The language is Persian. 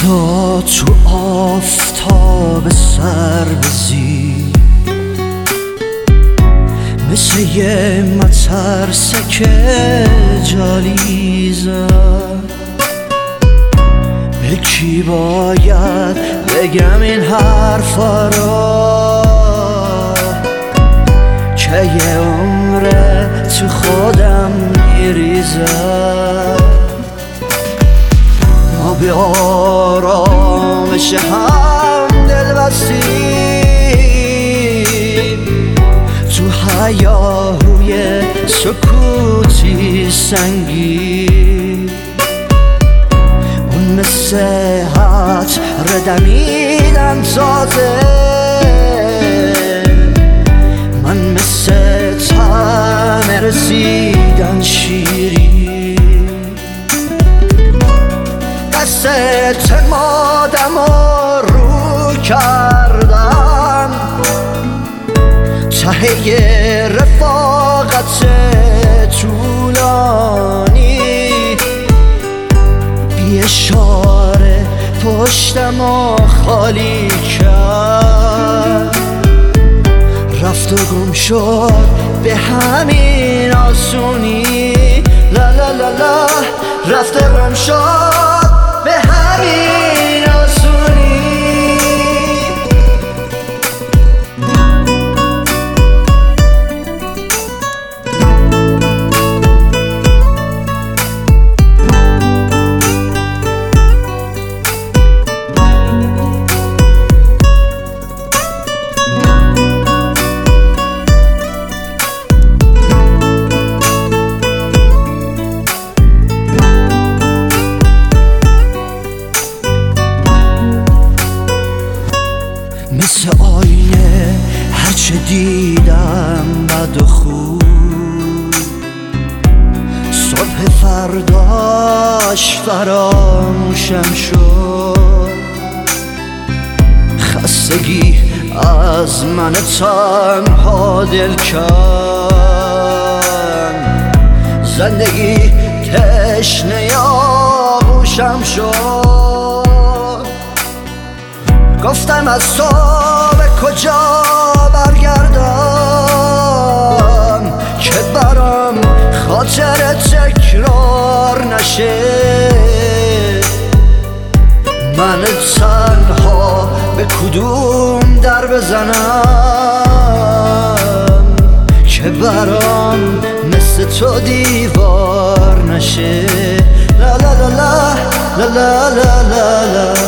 تا تو آفتاب سر بزی، مثل یه مترسک جالیزم. به کی باید بگم این حرفا رو که یه عمره تو خودم میریزم؟ ما به آرامش هم دل بستیم، تو هیاهوی سکوتی سنگی. اون مثل عطر دمیدن تازه، من مثل طعم رسیدن شیری. دست مادم رو کردم ته رفاقت طولانی، بی اشاره پشتم خالی کرد. رفت و گم شد به همین آسونی. لا لا لا لا، رفت و گم شد به همین آسونی. مثل آینه هرچه دیدم بد و خوب، صبح فرداش فراموشم شد. خستگی از من تنها دل کن، زندگی تشنه آغوشم شد. گفتم از تو به کجا برگردم که برام خاطر تکرار نشه. من تنها به کدوم در بزنم که برام مثل تو دیوار نشه. لا لا لا لا لا لا لا لا.